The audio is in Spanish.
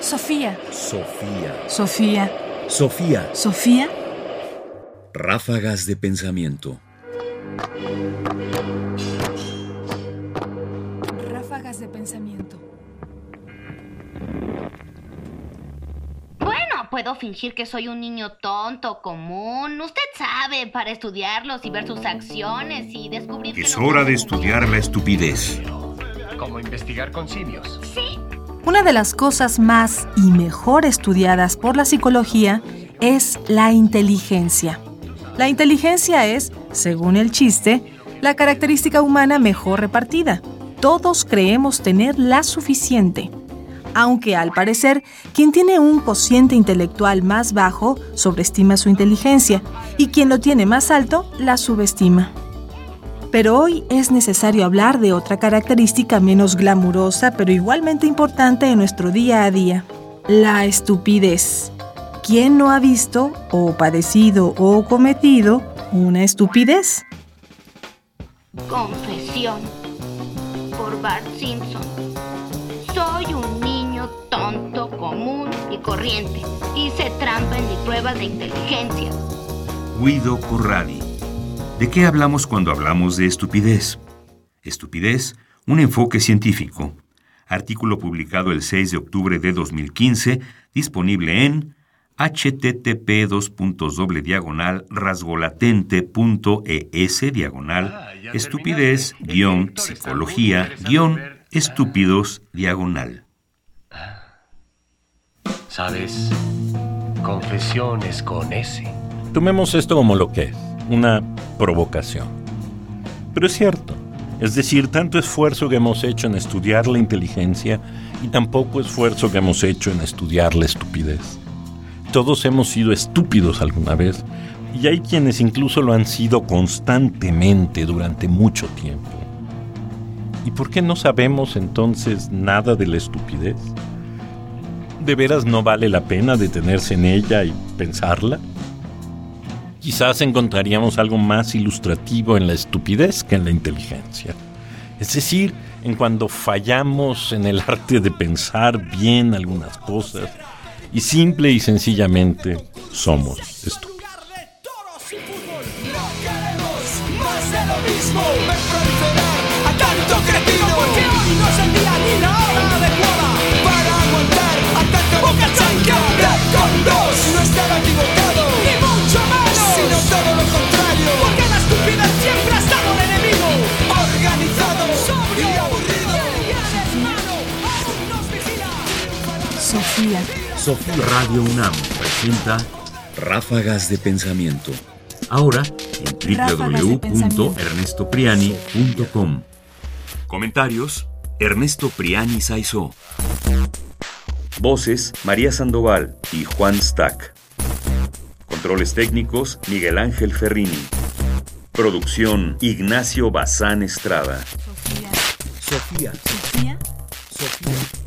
Sofía. Sofía. Sofía. Sofía. Sofía. Ráfagas de pensamiento. Ráfagas de pensamiento. Bueno, puedo fingir que soy un niño tonto, común. Usted sabe, para estudiarlos y ver sus acciones y descubrir que Es no hora de hacen estudiar la estupidez. Como investigar con simios. Sí. Una de las cosas más y mejor estudiadas por la psicología es la inteligencia. La inteligencia es, según el chiste, la característica humana mejor repartida. Todos creemos tener la suficiente. Aunque, al parecer, quien tiene un cociente intelectual más bajo sobreestima su inteligencia y quien lo tiene más alto la subestima. Pero hoy es necesario hablar de otra característica menos glamurosa, pero igualmente importante en nuestro día a día: la estupidez. ¿Quién no ha visto, o padecido, o cometido una estupidez? Confesión. Por Bart Simpson. Soy un niño tonto, común y corriente. Hice trampa en mis pruebas de inteligencia. Guido Corradi. ¿De qué hablamos cuando hablamos de estupidez? Estupidez, un enfoque científico. Artículo publicado el 6 de octubre de 2015, disponible en http://estupidez-psicología-estúpidos-. ¿Sabes? Confesiones con S. Tomemos esto como lo que es, una provocación. Pero es cierto, es decir, tanto esfuerzo que hemos hecho en estudiar la inteligencia y tan poco esfuerzo que hemos hecho en estudiar la estupidez. Todos hemos sido estúpidos alguna vez, y hay quienes incluso lo han sido constantemente durante mucho tiempo. ¿Y por qué no sabemos entonces nada de la estupidez? ¿De veras no vale la pena detenerse en ella y pensarla? Quizás encontraríamos algo más ilustrativo en la estupidez que en la inteligencia. Es decir, en cuando fallamos en el arte de pensar bien algunas cosas y simple y sencillamente somos estúpidos. Sofía. Sofía. Radio UNAM presenta Ráfagas de Pensamiento. Ahora en www.ernestopriani.com. Comentarios: Ernesto Priani Saizó. Voces: María Sandoval y Juan Stack. Controles técnicos: Miguel Ángel Ferrini. Producción: Ignacio Bazán Estrada. Sofía. Sofía. Sofía. Sofía.